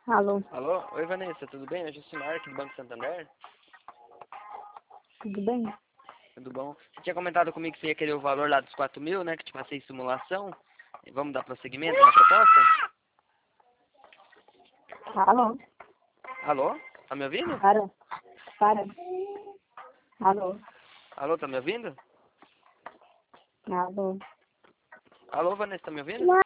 Alô, Alô? Oi, Vanessa, tudo bem? É Jucimar, aqui do Banco Santander. tudo bem? Tudo bom? Você tinha comentado comigo que você ia querer o valor lá dos 4.000, né? Que te passei simulação. Vamos dar prosseguimento na proposta? Alô, Alô? Tá me ouvindo? para. Alô, Alô, tá me ouvindo? alô. Alô, Vanessa, tá me ouvindo?